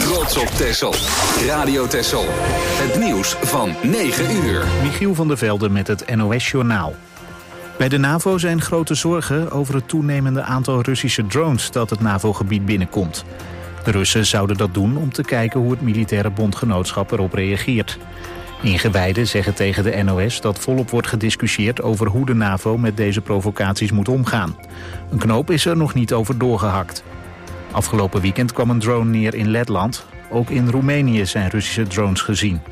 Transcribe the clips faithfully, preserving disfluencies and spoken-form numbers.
Trots op Texel. Radio Texel. Het nieuws van negen uur. Michiel van der Velde met het N O S-journaal. Bij de NAVO zijn grote zorgen over het toenemende aantal Russische drones dat het NAVO-gebied binnenkomt. De Russen zouden dat doen om te kijken hoe het militaire bondgenootschap erop reageert. Ingewijden zeggen tegen de N O S dat volop wordt gediscussieerd over hoe de NAVO met deze provocaties moet omgaan. Een knoop is er nog niet over doorgehakt. Afgelopen weekend kwam een drone neer in Letland. Ook in Roemenië zijn Russische drones gezien.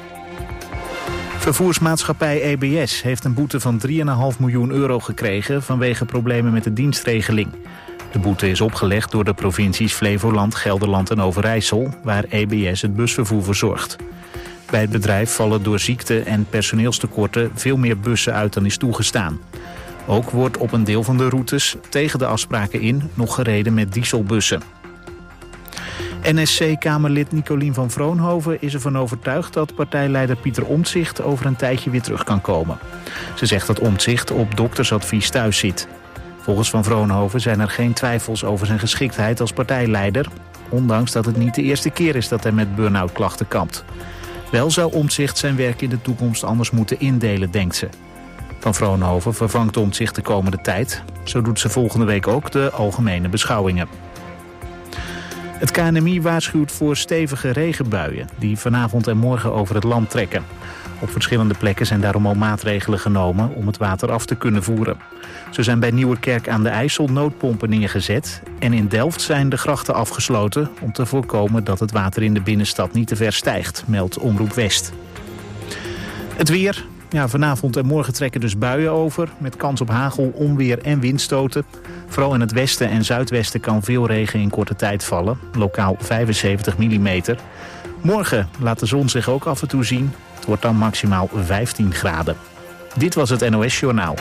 Vervoersmaatschappij E B S heeft een boete van drie komma vijf miljoen euro gekregen vanwege problemen met de dienstregeling. De boete is opgelegd door de provincies Flevoland, Gelderland en Overijssel, waar E B S het busvervoer verzorgt. Bij het bedrijf vallen door ziekte en personeelstekorten veel meer bussen uit dan is toegestaan. Ook wordt op een deel van de routes tegen de afspraken in nog gereden met dieselbussen. N S C-Kamerlid Nicolien van Vroonhoven is ervan overtuigd dat partijleider Pieter Omtzigt over een tijdje weer terug kan komen. Ze zegt dat Omtzigt op doktersadvies thuis zit. Volgens Van Vroonhoven zijn er geen twijfels over zijn geschiktheid als partijleider, ondanks dat het niet de eerste keer is dat hij met burn-out klachten kampt. Wel zou Omtzigt zijn werk in de toekomst anders moeten indelen, denkt ze. Van Vroonhoven vervangt Omtzigt de komende tijd. Zo doet ze volgende week ook de algemene beschouwingen. Het K N M I waarschuwt voor stevige regenbuien die vanavond en morgen over het land trekken. Op verschillende plekken zijn daarom al maatregelen genomen om het water af te kunnen voeren. Zo zijn bij Nieuwerkerk aan de IJssel noodpompen neergezet en in Delft zijn de grachten afgesloten om te voorkomen dat het water in de binnenstad niet te ver stijgt, meldt Omroep West. Het weer. Ja, vanavond en morgen trekken dus buien over met kans op hagel, onweer en windstoten. Vooral in het westen en zuidwesten kan veel regen in korte tijd vallen, lokaal vijfenzeventig millimeter. Morgen laat de zon zich ook af en toe zien. Het wordt dan maximaal vijftien graden. Dit was het N O S-journaal.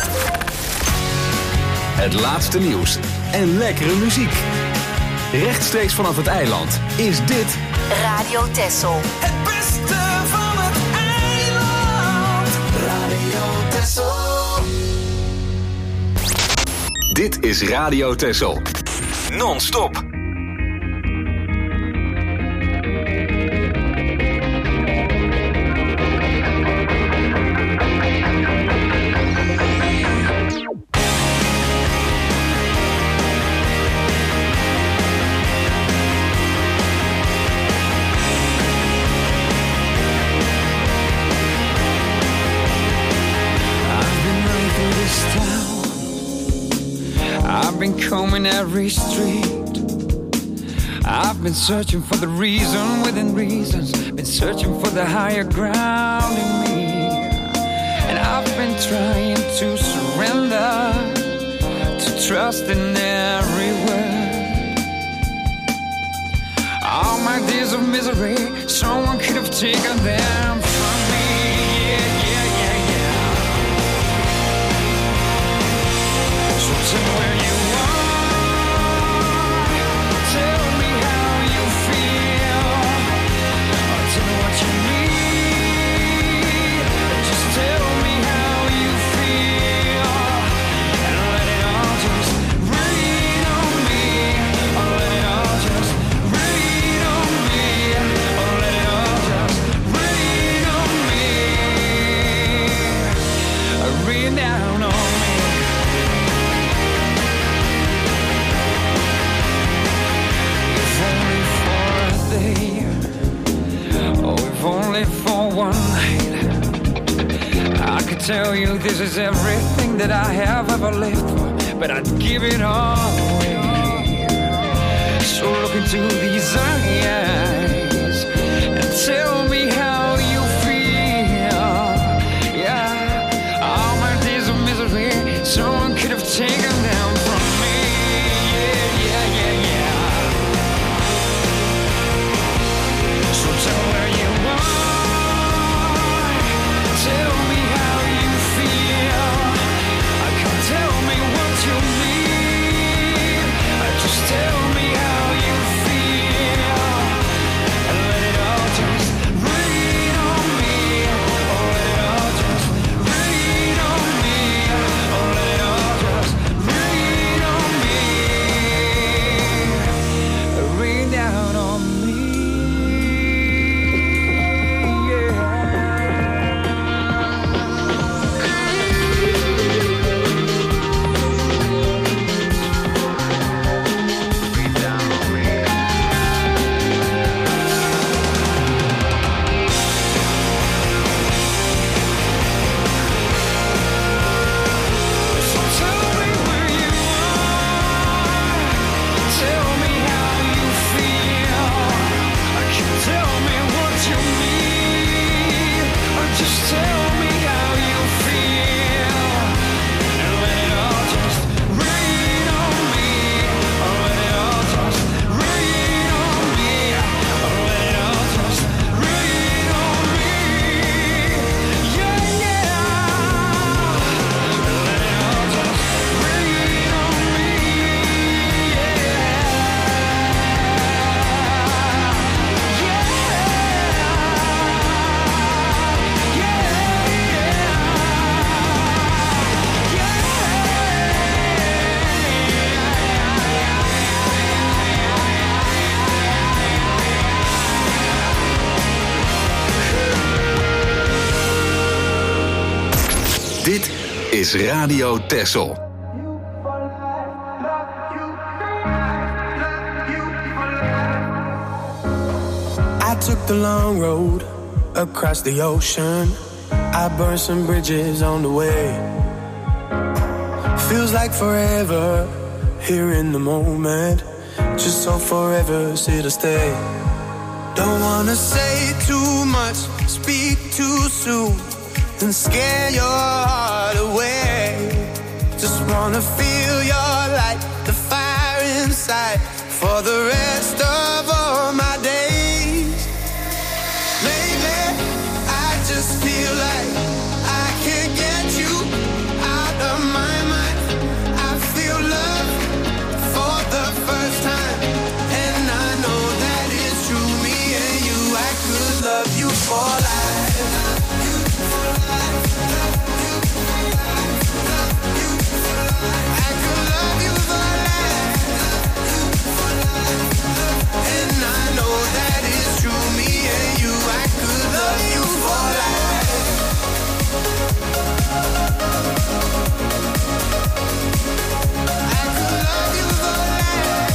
Het laatste nieuws en lekkere muziek. Rechtstreeks vanaf het eiland is dit Radio Texel. Het beste van het eiland. Radio Texel. Dit is Radio Texel. Non-stop. I've been combing every street. I've been searching for the reason within reasons. Been searching for the higher ground in me. And I've been trying to surrender, to trust in every word. All my days of misery, someone could have taken them from me. Yeah, yeah, yeah, yeah. So tell me where you tell you this is everything that I have ever lived for, but I'd give it all away. So look into these eyes and tell me how you feel. Yeah, all my days of misery, someone could have taken them from me. Yeah, yeah, yeah, yeah. So tell where you are, tell me. Tell me what you mean. Just tell me how you feel. Dit is Radio Texel. I took the long road across the ocean. I burned some bridges on the way. Feels like forever here in the moment. Just so forever sit or stay. Don't wanna say too much, speak too soon, and scare your heart away. Just wanna feel your light, the fire inside, for the rest of all my days. Lately, I just feel like I can't get you out of my mind. I feel love for the first time, and I know that it's true. Me and you, I could love you for life. I could love you for life. And I know that it's true. Me and you, I could love you for life. I could love you for life.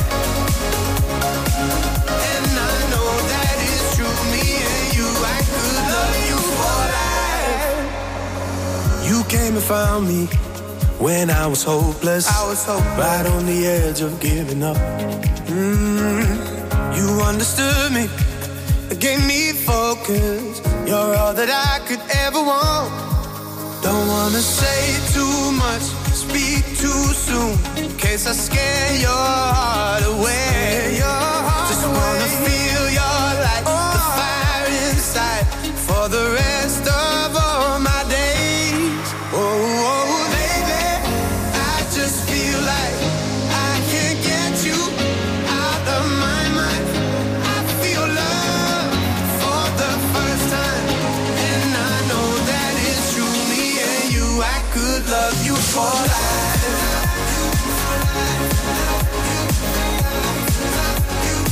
And I know that it's true. Me and you, I could love you for life. You came and found me when I was hopeless. I was hopeless. Right on the edge of giving up. Mm, you understood me, gave me focus. You're all that I could ever want. Don't wanna say too much, speak too soon, in case I scare your heart away. Your heart Just away. Wanna feel your light, oh. the fire inside, for the rest of all my days. Oh, oh, baby, I just feel like I can't get you out of my mind. I feel love for the first time, and I know that it's true. Me and you, I could love you for life.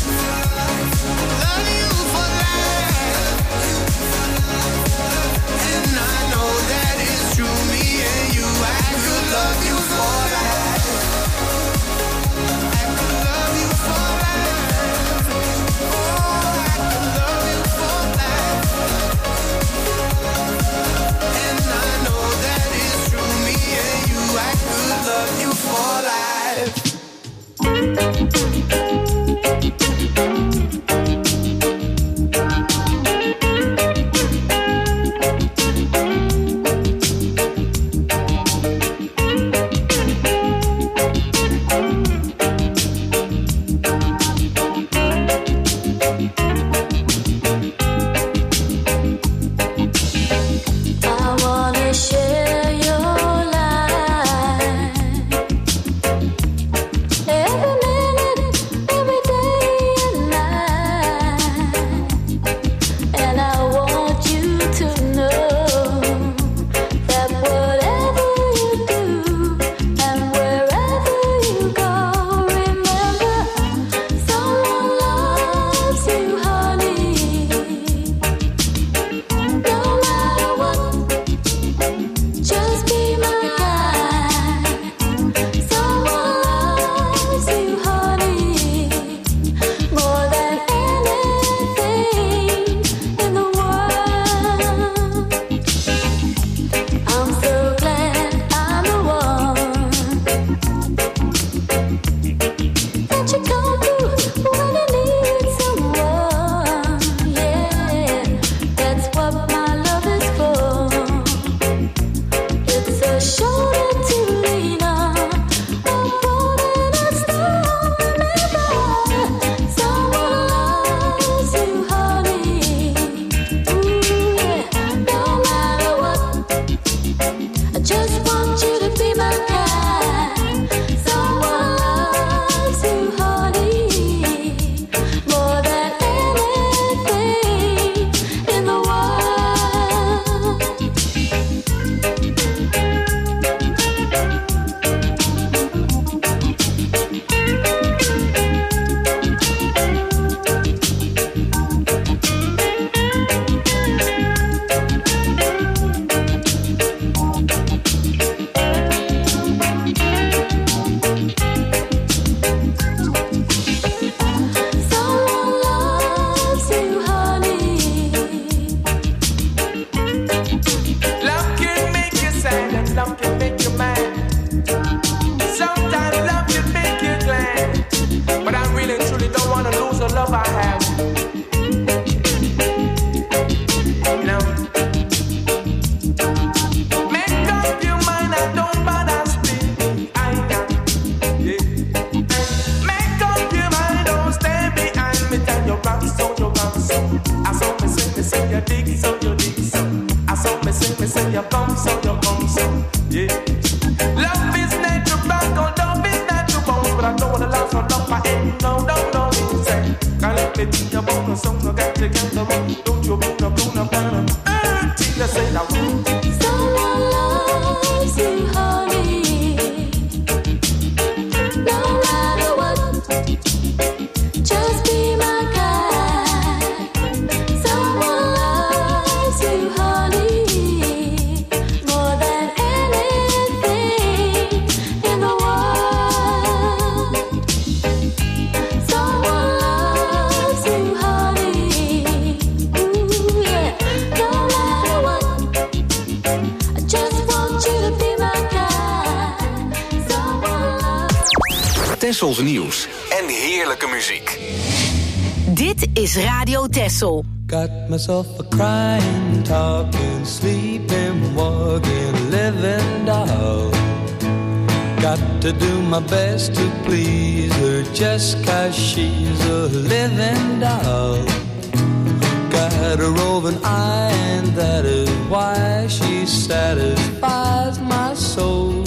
Tessels nieuws en heerlijke muziek. Dit is Radio Tessel. Got myself a crying, talking, sleeping, walking, living doll. Got to do my best to please her just 'cause she's a living doll. Got a roving eye and that is why she satisfies my soul.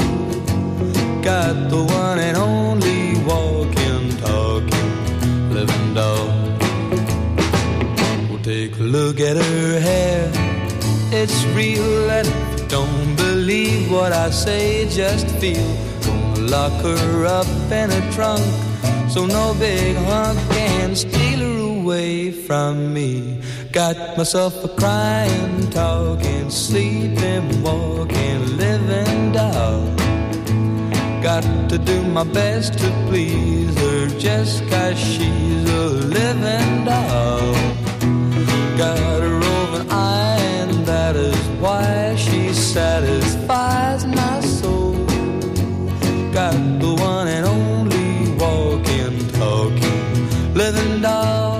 Got the one and only walking, talking, living doll. Well, take a look at her hair, it's real, and if you don't believe what I say, just feel. Gonna lock her up in a trunk, so no big hunk can steal her away from me. Got myself a crying, talking, sleeping, walking, living doll. Got to do my best to please her just 'cause she's a living doll. Got a roving eye and that is why she satisfies my soul. Got the one and only walking, talking, living doll.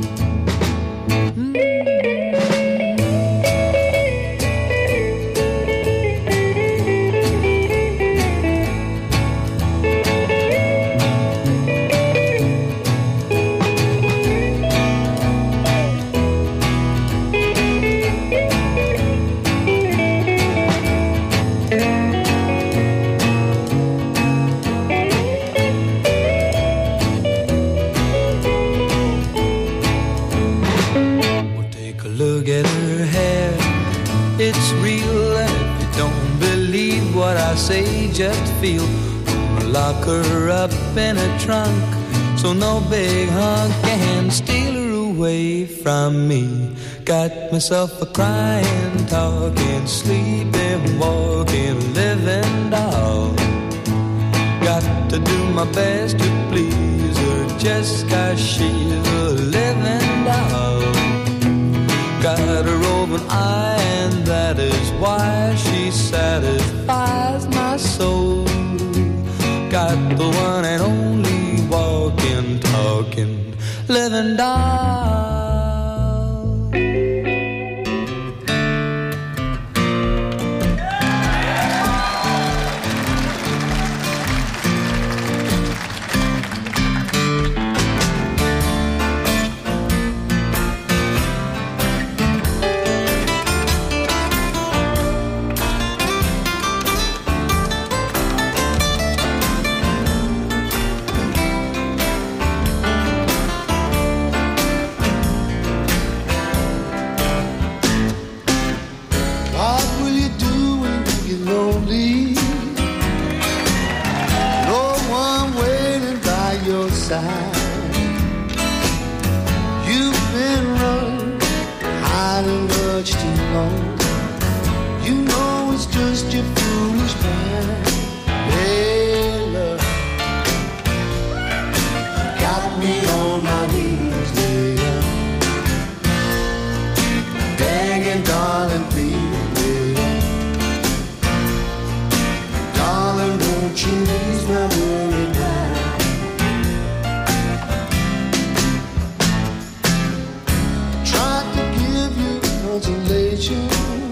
Say just feel. Gonna lock her up in a trunk, so no big hunk can steal her away from me. Got myself a crying, talking, sleeping, walking, living doll. Got to do my best to please her just 'cause she's a living doll. Got a roving eye and that is why she satisfies my soul. Got the one and only walking, talking, living doll. situation.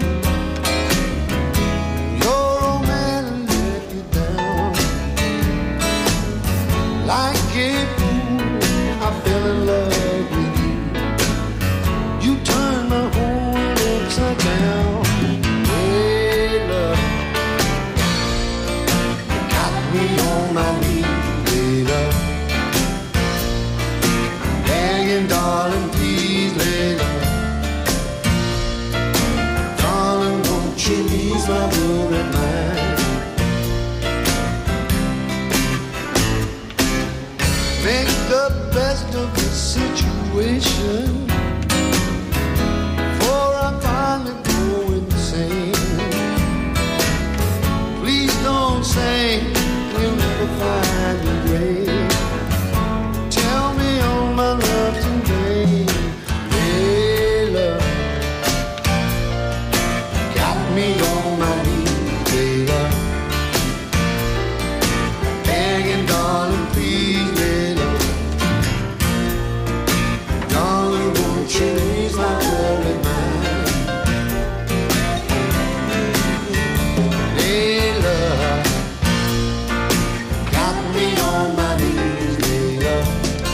Your old man let you down. Like a fool, I fell in love with you. You turned my whole world upside down. Hey, love, got me on my knees, hey, love. Begging, darling, please, lay love. Darling, won't you ease my worried mind? Make the best of the situation, for I finally go insane. Please don't say you'll never find your grave. Tell me all my love's in vain. Hey, love, got me on my knees, hey, love. Begging, darling, please, hey, love. Darling, won't you ease my worried mind? Hey, love, got me on my knees, hey, love.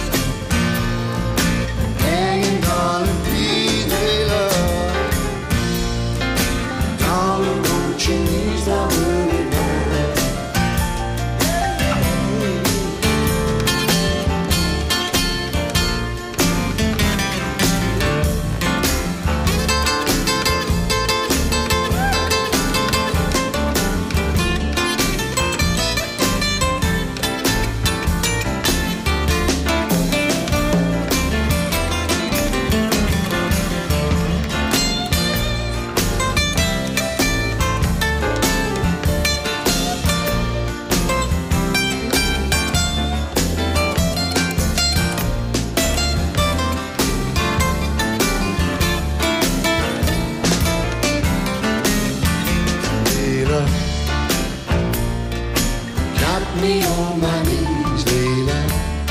Begging, darling, please, hey, love. Darling, won't you ease my worried mind? Layla, got me on my knees, Layla.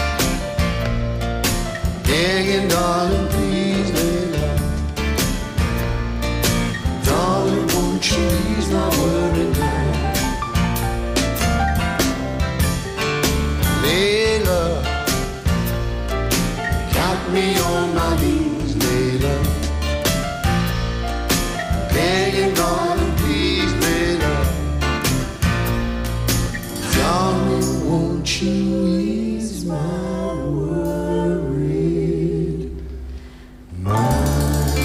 Begging, darling, please, Layla. Darling, won't you ease my worried mind? Layla, got me on my knees, Layla. Begging, darling, please, Layla. Darling, won't you ease my worried mind?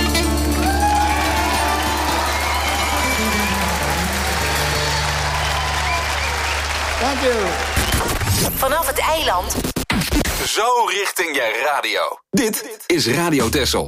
Thank you. Vanaf het eiland. Zo richting je radio. Dit is Radio Texel.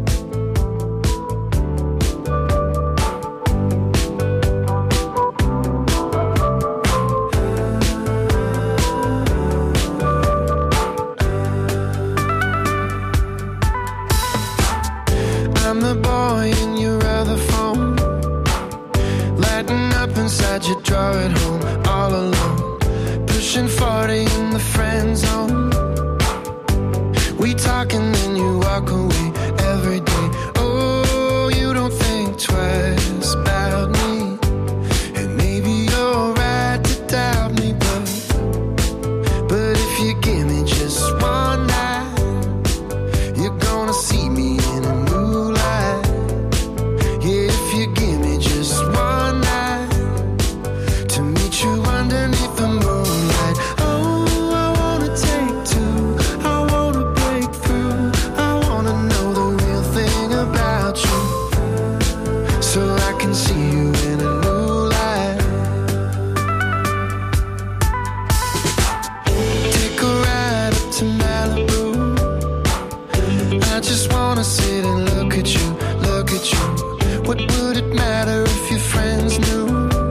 I'm the boy in your other phone, lighting up inside your drawer at home, all alone, pushing forty in the friend zone. We talk and then you walk away every day. Oh, you don't think twice about me, and maybe you're right to doubt me, but but if you give me just one night, you're gonna see me in a new light. Yeah, if you give me just one night to meet you underneath the moonlight. Oh, I wanna take two, I wanna break through, I wanna know the real thing about you, so I can see you in a new light. Take a ride up to Malibu, I just wanna sit and look at you, look at you. What would it matter if your friends knew?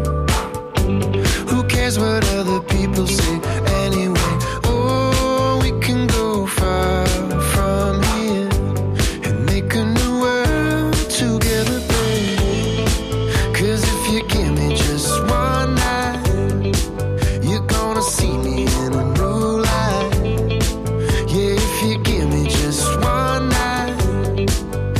Who cares what other people say anyway? Oh, we can go far from here and make a new world together, baby. 'Cause if you give me just one night, you're gonna see me in a new light. Yeah, if you give me just one night,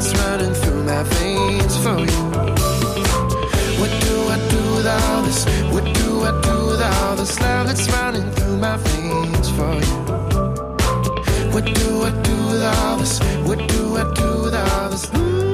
that's running through my veins for you. What do I do with all this? What do I do with all this love that's running through my veins for you? What do I do with all this? What do I do with all this?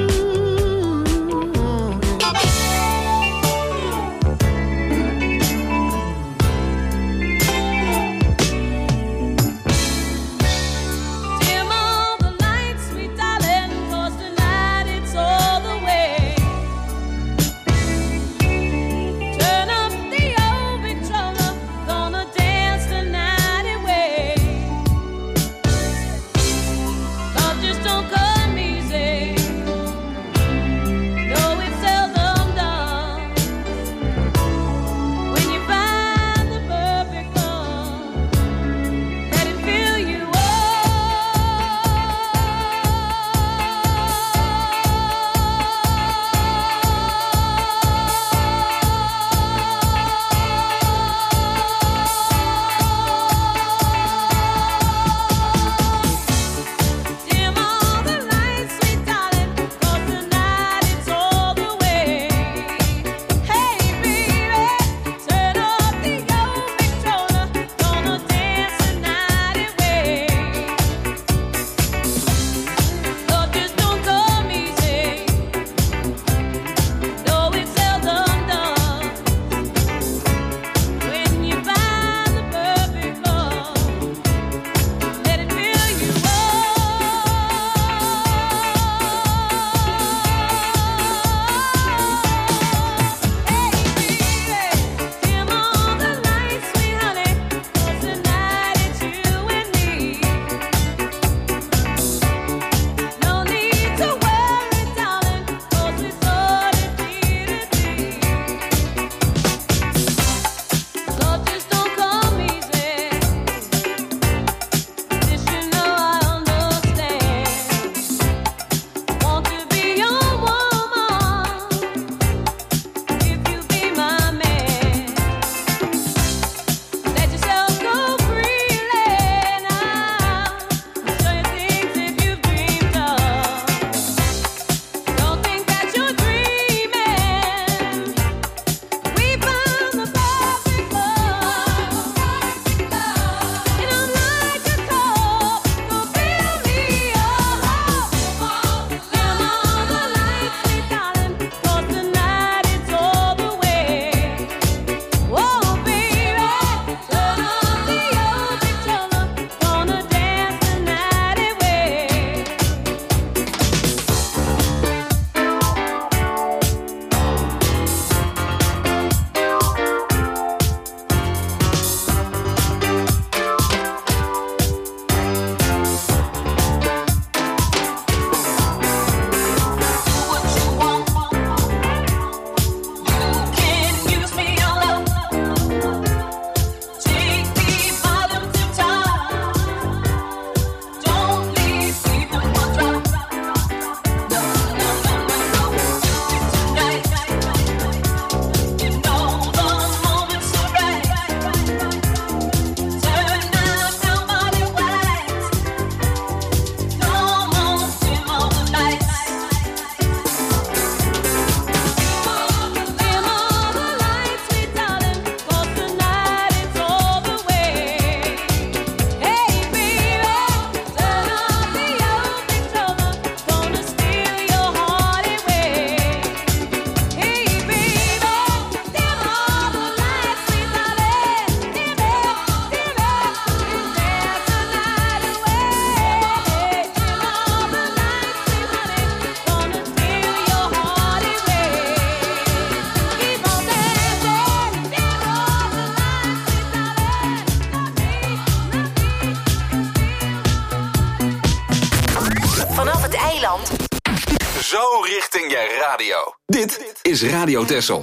Zo richting je radio. Dit is Radio Texel.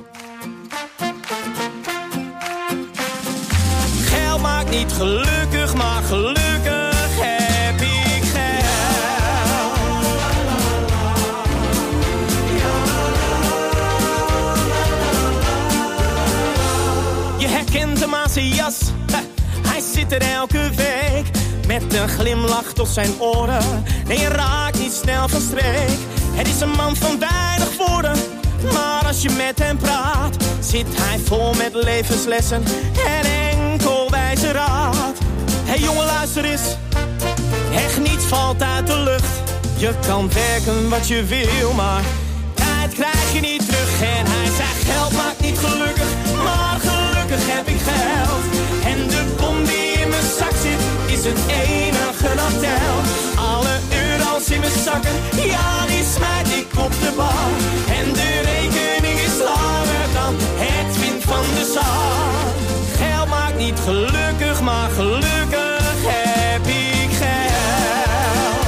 Geld maakt niet gelukkig, maar gelukkig heb ik geld. Je herkent hem aan zijn jas, hij zit er elke week. Met een glimlach tot zijn oren, nee je raakt niet snel van streek. Het is een man van weinig woorden, maar als je met hem praat, zit hij vol met levenslessen en enkel wijze raad. Hé hey jongen, luister eens, echt niets valt uit de lucht. Je kan werken wat je wil, maar tijd krijg je niet terug. En hij zei, geld maakt niet gelukkig, maar gelukkig heb ik geld. En de bom die in mijn zak zit, is het enige dat telt. Alle euro's in mijn zakken, ja die smijt ik op de bar. En de rekening is langer dan het wind van de zon. Geld maakt niet gelukkig, maar gelukkig heb ik geld.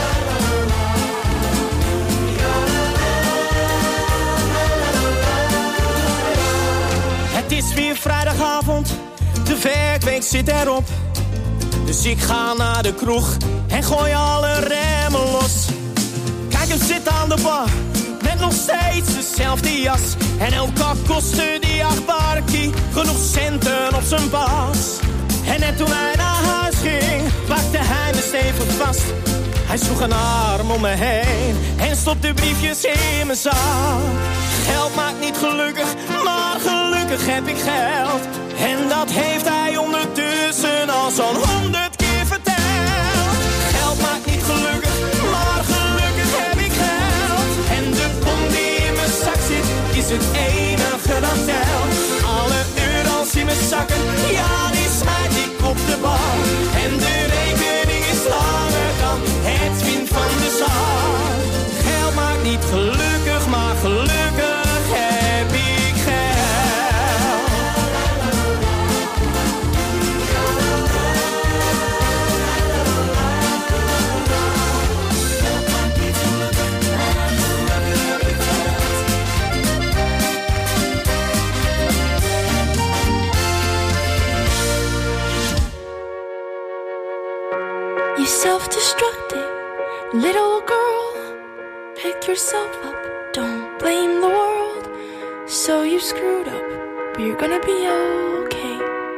Het is weer vrijdagavond, de werkweek zit erop. Dus ik ga naar de kroeg en gooi alle remmen los. Kijk hem zitten aan de bar, met nog steeds dezelfde jas. En elke kostte die acht barkie genoeg centen op zijn bas. En net toen hij naar huis ging, pakte hij me stevig vast. Hij sloeg een arm om me heen en stopte briefjes in mijn zak. Geld maakt niet gelukkig, maar gelukkig heb ik geld. En dat heeft hij ondertussen al zo'n honderd keer verteld. Geld maakt niet gelukkig, maar gelukkig heb ik geld. En de bom die in mijn zak zit, is het enige dat telt. Alle euro's in mijn zakken, ja die smijt ik op de bar. En de rekening is langer dan het wind van de zon. Geld maakt niet gelukkig, maar gelukkig heb ik geld. You self-destructive little girl, pick yourself up, don't blame the world. So you screwed up, but you're gonna be okay.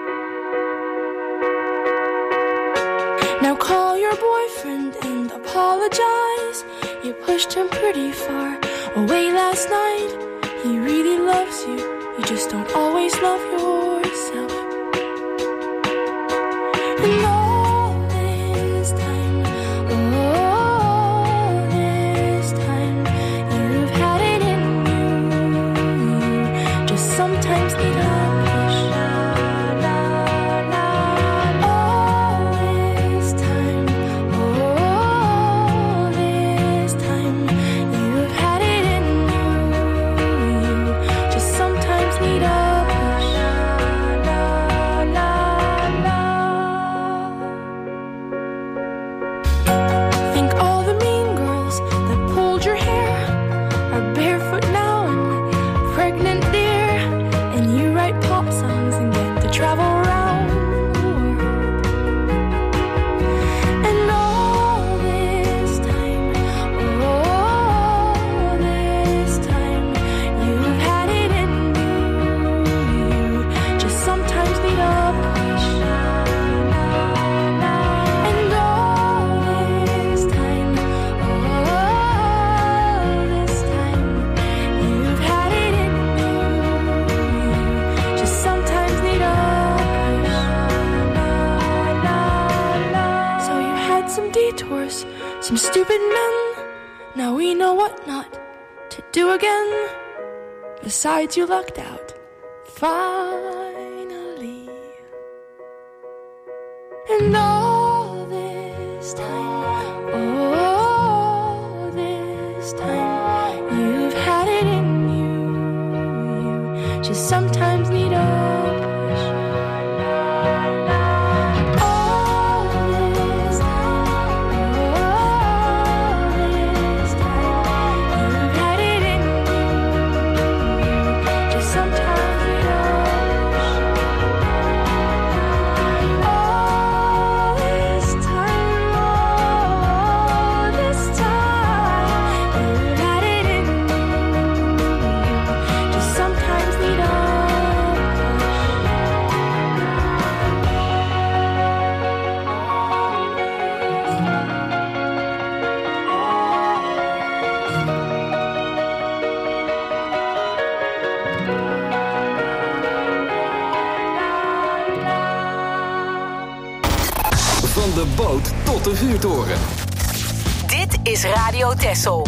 Now call your boyfriend and apologize. You pushed him pretty far away last night. He really loves you, you just don't always love yourself. And all this time, all this time, you've had it in you. You just sometimes need a push. All this time, all this time, you've had it in you. You just sometimes need a push. Think all the mean girls that pulled your hair are barefoot now and pregnant, dear. And you write pop songs and get to travel around the world. And all this time, all this time, you've had it in you. You just sometimes need a push. And all this time, all this time, you've had it in you. Just sometimes need a push. So you had some detours, some stupid men. Now we know what not to do again. Besides, you lucked out. Finally. And all this time, all this time, you've had it in you. You just sometimes need a push. All this time, all this time, you've had it in you. Just sometimes need a push. All this time, all sloot tot de vuurtoren. Dit is Radio Texel.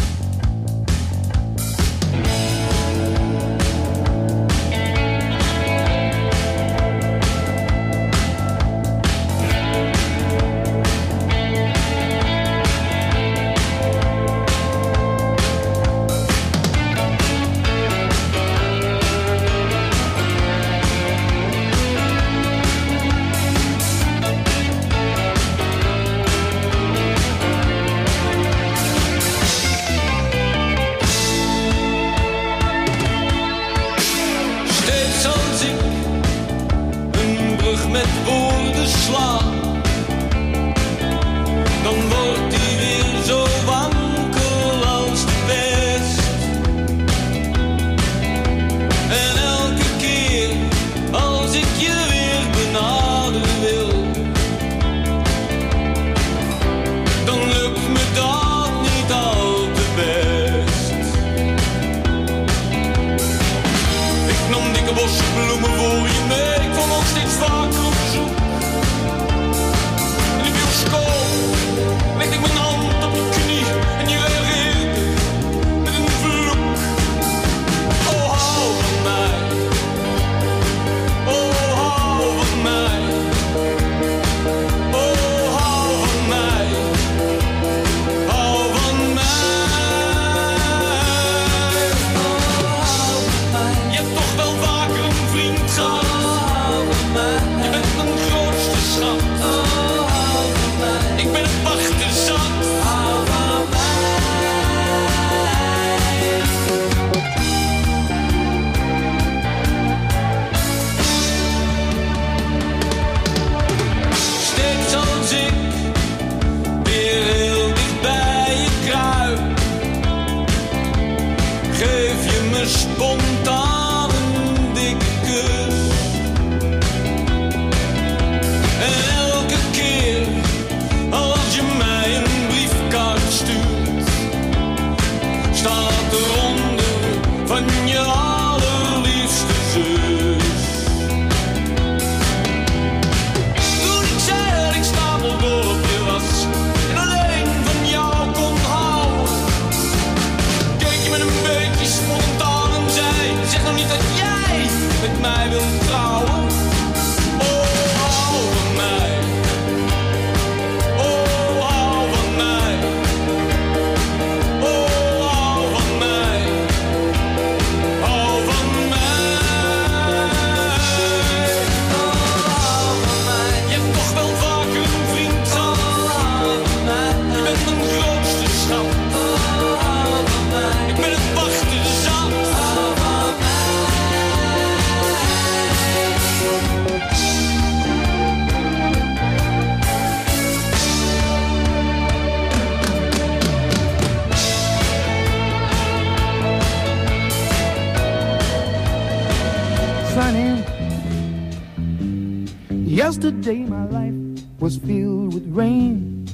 Yesterday my life was filled with rain.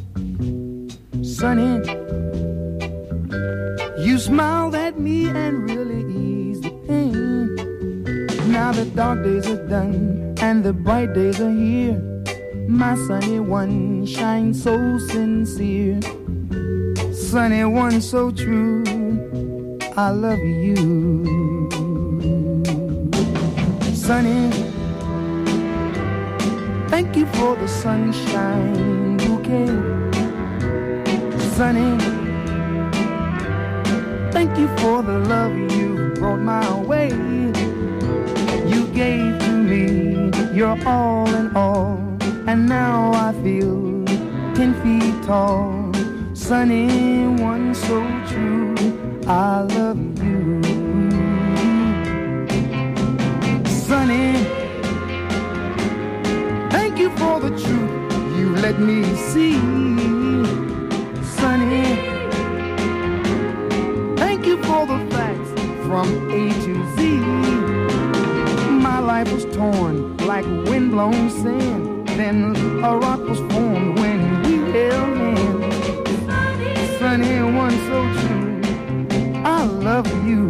Sunny, you smiled at me and really eased the pain. Now the dark days are done and the bright days are here. My sunny one shines so sincere. Sunny one so true, I love you. Sunny, thank you for the sunshine bouquet. Sunny, thank you for the love you brought my way. You gave to me your all in all, and now I feel ten feet tall. Sunny one so true, I love you. Sunny, thank you for the truth you let me see. Sunny, thank you for the facts from A to Z. My life was torn like windblown sand, then a rock was formed when we held hands. Sunny one so true, I love you.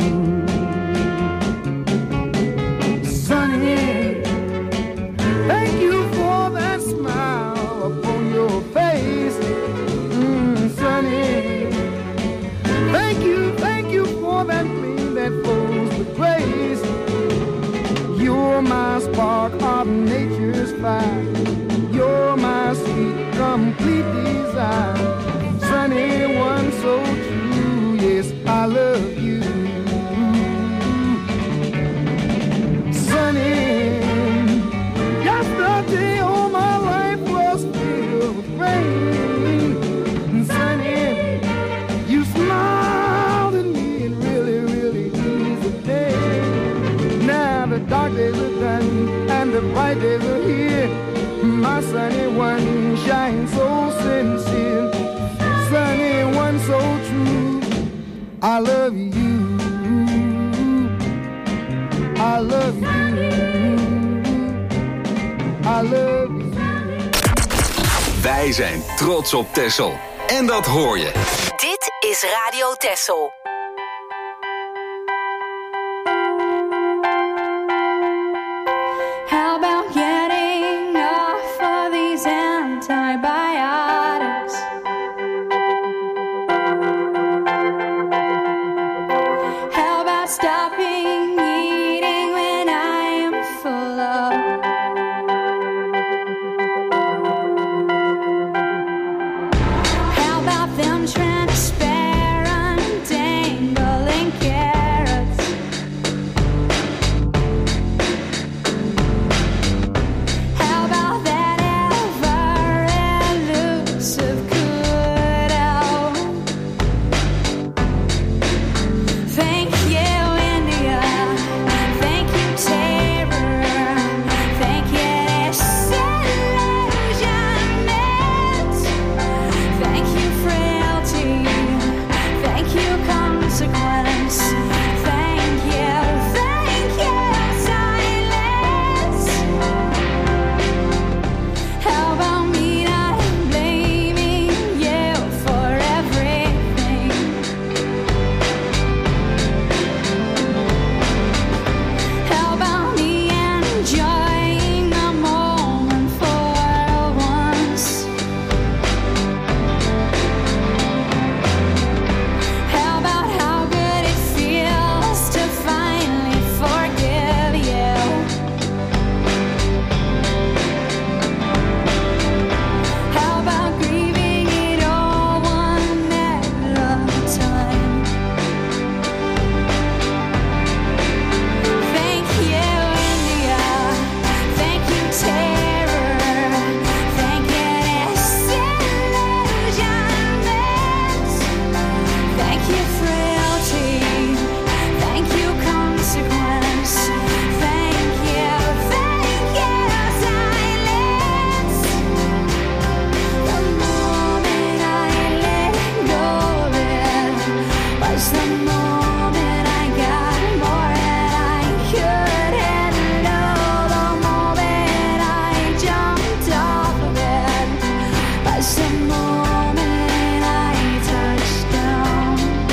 Sunny, thank you for that smile upon your face. bright days are here. My sunny one shines so sincere. Sunny one so true. I love you. I love you. I love you. Wij zijn trots op Texel. En dat hoor je. Dit is Radio Texel. How about getting off of these antibiotics? How about stopping eating when I am full of? How about them transparent dangling carrots? How about that ever elusive kudo? Thank you, India. Thank you, terror. Thank you, disillusionment. Thank you, frailty. Thank you, consequence. Thank you, thank you, silence. How about me not blaming you for everything? How about me enjoying the moment for once? How about how good it feels to finally forgive you? How about grieving it all one at a time? Thank you, India. Thank you, terror. Thank you, disillusionment. Thank you, frailty. Thank you, consequence. Thank you, thank you, silence. The moment I let go of it was the moment I got more than I could handle. The moment I jumped off of it was the moment I touched down.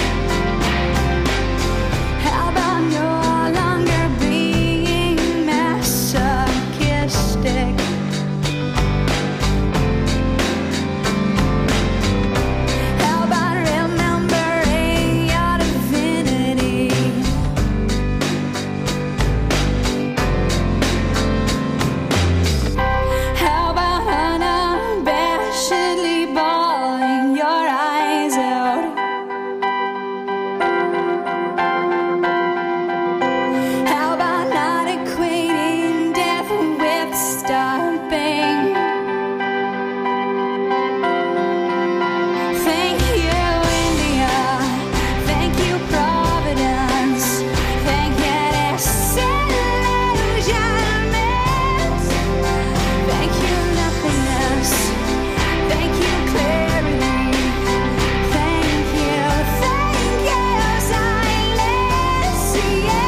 How about no longer being masochistic? How about remembering your divinity? How about unabashedly bawling your eyes out? How about not equating death with stopping? Thank you, India. Thank you, Providence. Thank you, disillusionment. Thank you, nothingness. Thank you, clarity. Thank you, thank you, silence.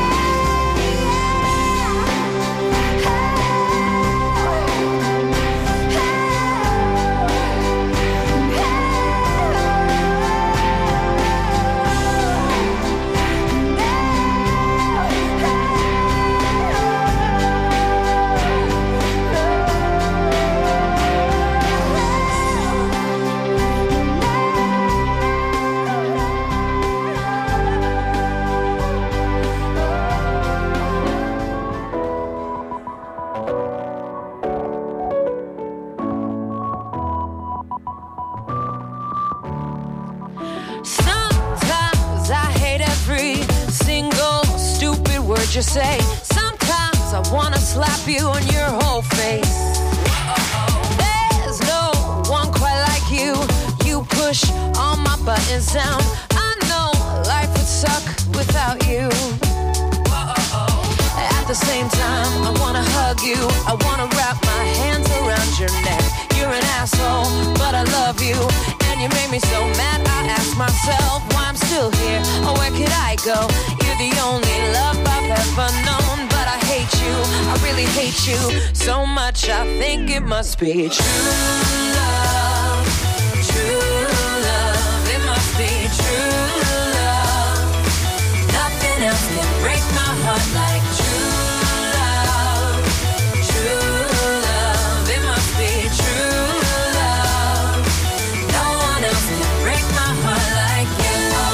Sometimes I hate every single stupid word you say. Sometimes I wanna slap you on your whole face. There's no one quite like you. You push all my buttons down. I know life would suck without you. At the same time, I wanna hug you. I wanna wrap my hands around your neck. You're an asshole, but I love you. And you made me so mad, I ask myself why I'm still here. Or where could I go? You're the only love I've ever known. But I hate you, I really hate you so much, I think it must be true love. True love, it must be true love. Nothing else can break my heart like true love. True love, it must be true love. No one else can break my heart like you.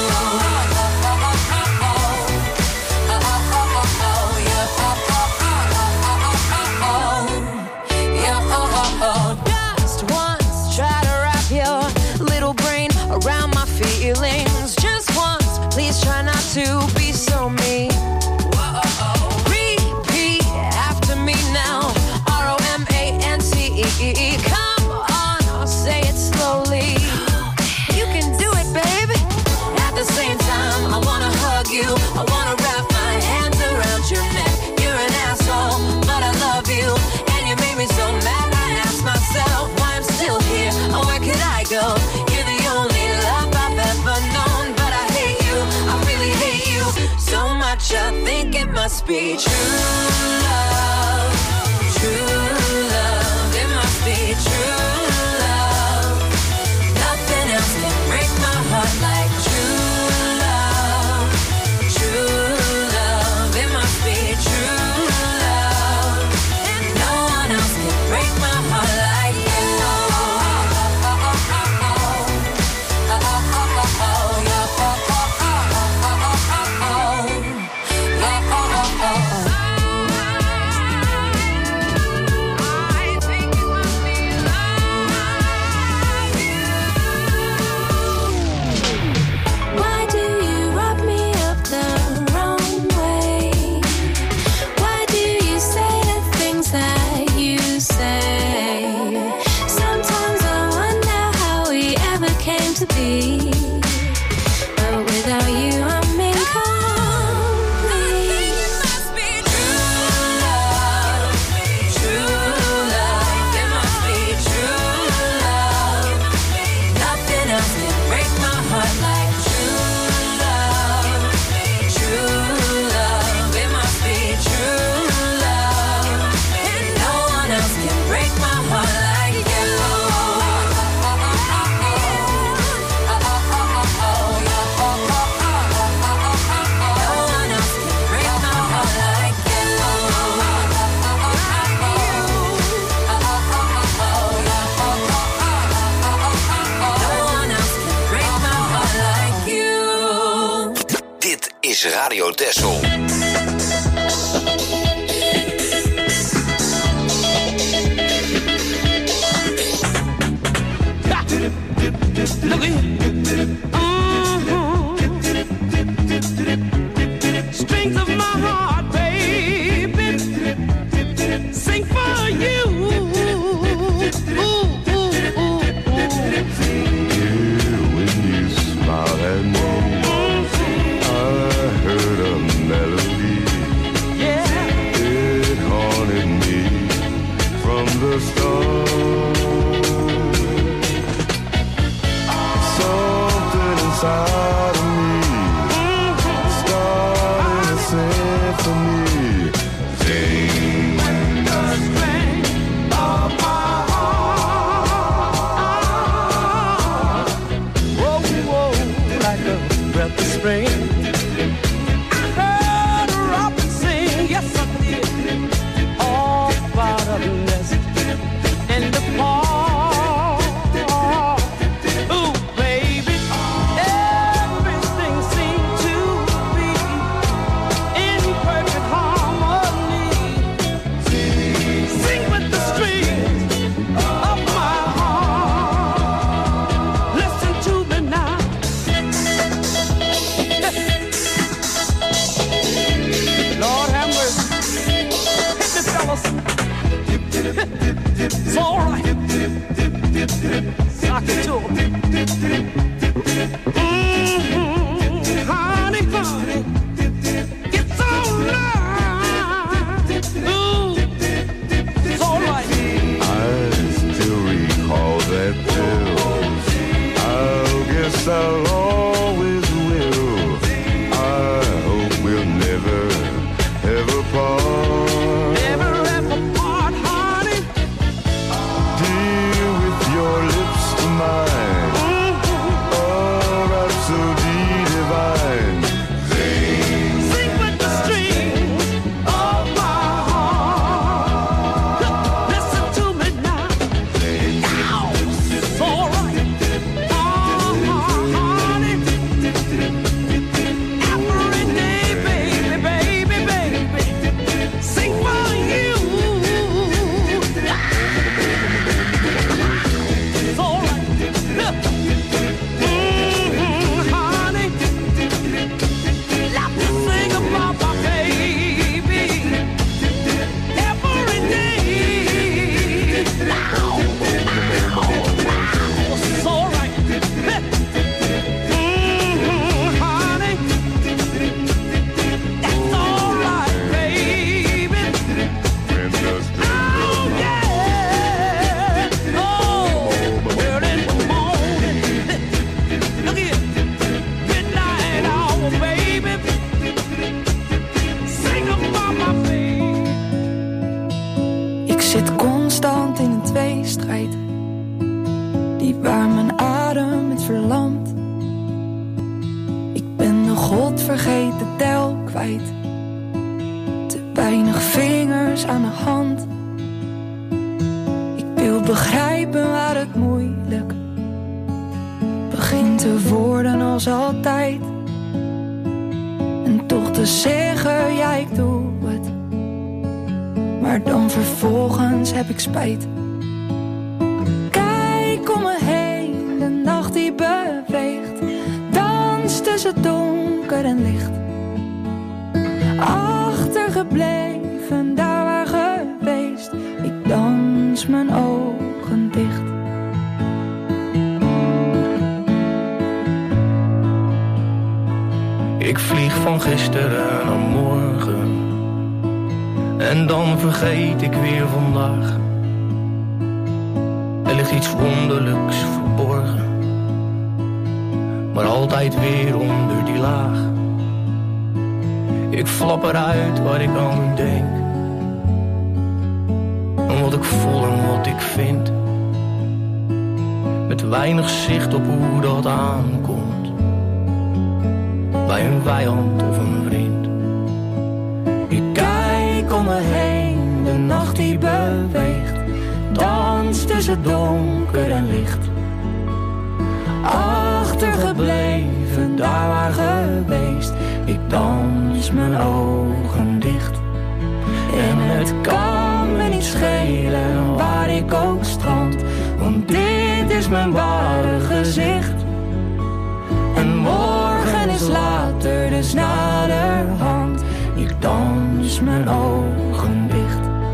Just once, try to wrap your little brain around my feelings. Just once, please try not to be so mean. Repeat after me now. R O M A N C E. Come on, I'll say it slowly. You can do it, baby. At the same time, I wanna hug you. I wanna wrap my hands around your neck. You're an asshole, but I love you. And you made me so mad, I ask myself why I'm still here. Or where could I go? You're the only love I've ever known. But I hate you, I really hate you so much, I think it must be true love. True love, it must be true love. Nothing else can break my heart like true love. True love, it must be true love. And no one else can break my heart like you. Why do you rub me up the wrong way? Why do you say the things that you say? Sometimes I wonder how we ever came to be. But without you, I'm incomplete. True love, it must be true love. Nothing else can break my heart like true love. True love, it must be true love. And no one else can break my heart like you. Dit is Radio Texel. Look at mm-hmm. Strings of my heart, baby, sing for you. Ooh, ooh, ooh, ooh. When you smile at me, I heard a melody. Yeah. It haunted me from the start. Something inside of me started a symphony. Sing the strength of my heart. Whoa, whoa, like a breath of spring. I heard a robin sing, yes I did, all about a nest in the park. Ooh, baby, everything seemed to be in perfect harmony. Sing with the strings of my heart. Listen to me now. God vergeet de tel kwijt. Te weinig vingers aan de hand. Ik wil begrijpen waar het moeilijk begint te worden als altijd. En toch te zeggen, ja ik doe het. Maar dan vervolgens heb ik spijt. Kijk om me heen, de nacht die beweegt. Dans tussen donker en licht. Achtergebleven, daar waar geweest. Ik dans mijn ogen dicht. Ik vlieg van gisteren naar morgen. En dan vergeet ik weer vandaag. Er ligt iets wonderlijks verborgen. Maar altijd weer onder die laag. Ik flap eruit waar ik aan denk. En wat ik voel en wat ik vind. Met weinig zicht op hoe dat aankomt. Bij een vijand of een vriend. Ik kijk om me heen, de nacht die beweegt. Dans tussen donker en licht. Achtergebleven, daar waar geweest. Ik dans mijn ogen dicht. En het kan me niet schelen waar ik ook strand. Want dit is mijn ware gezicht. En morgen is later, dus naderhand. Ik dans mijn ogen dicht.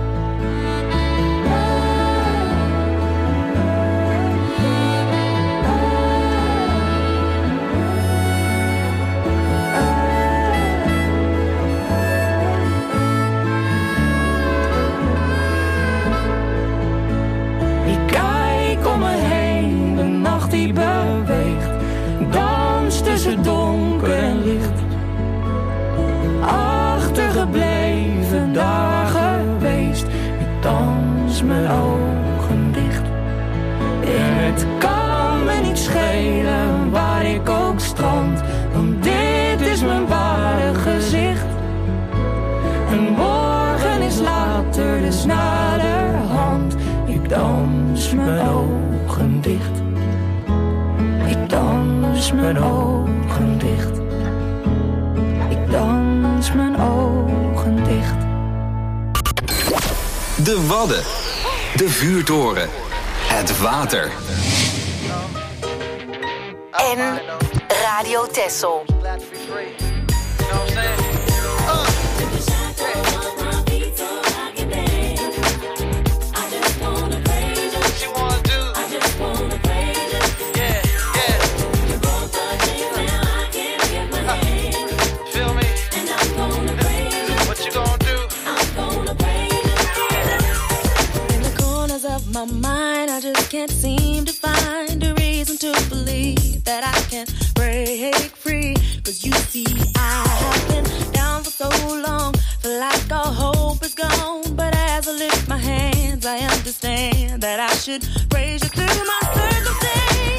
Die beweegt, dans tussen donker en licht. Achtergebleven, daar geweest. Ik dans mijn ogen dicht. En het kan me niet schelen waar ik ook strand. Want dit is mijn ware gezicht. En morgen is later, dus naderhand. Ik dans mijn ogen dicht. Ik dans mijn ogen dicht. Ik dans mijn ogen dicht. De Wadden. De vuurtoren. Het water. En Radio Texel. My mind, I just can't seem to find a reason to believe that I can break free. Cause you see, I have been down for so long, feel like all hope is gone. But as I lift my hands, I understand that I should praise you through my circumstance.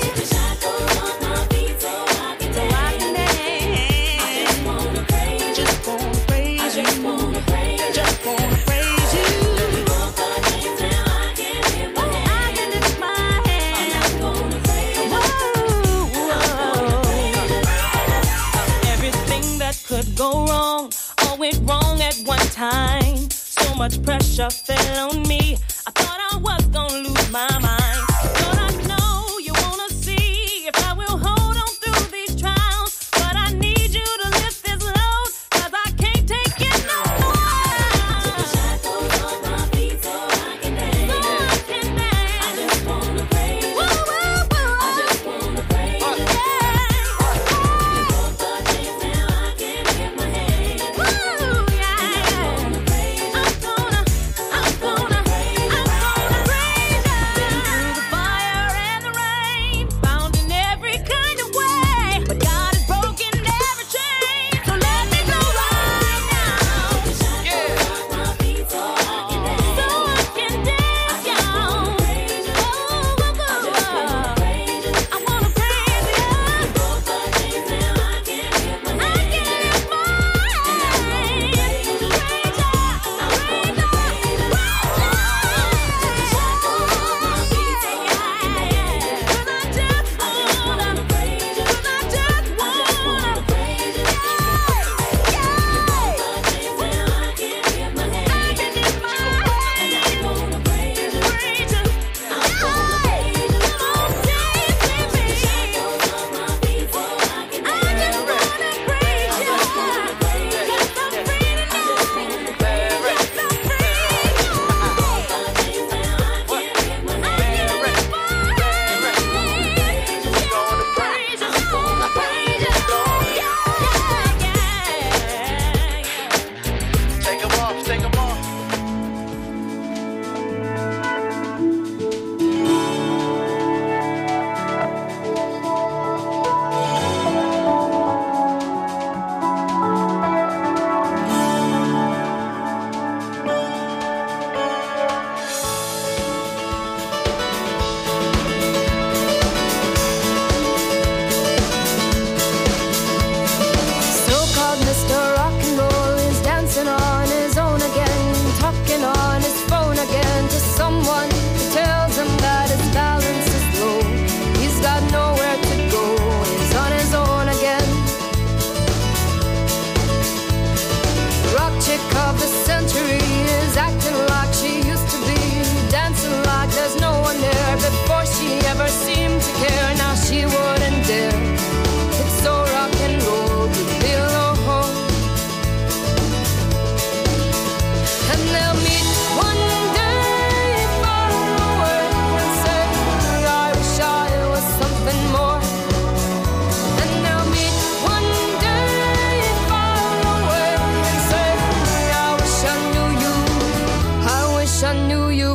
Go wrong, all went wrong at one time. So much pressure fell on me. I thought I was gonna lose my mind. Thought I know you wanna see if I will hold on through these trials. But I need you to lift this load, cause I can't take it no more. Take the shackles off my feet so I can dance. So I can dance. I just wanna praise you. Woo, woo, woo. I just wanna praise you.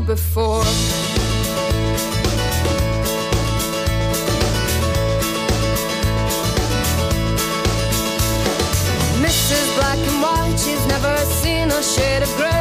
before. Missus Black and White, she's never seen a shade of grey.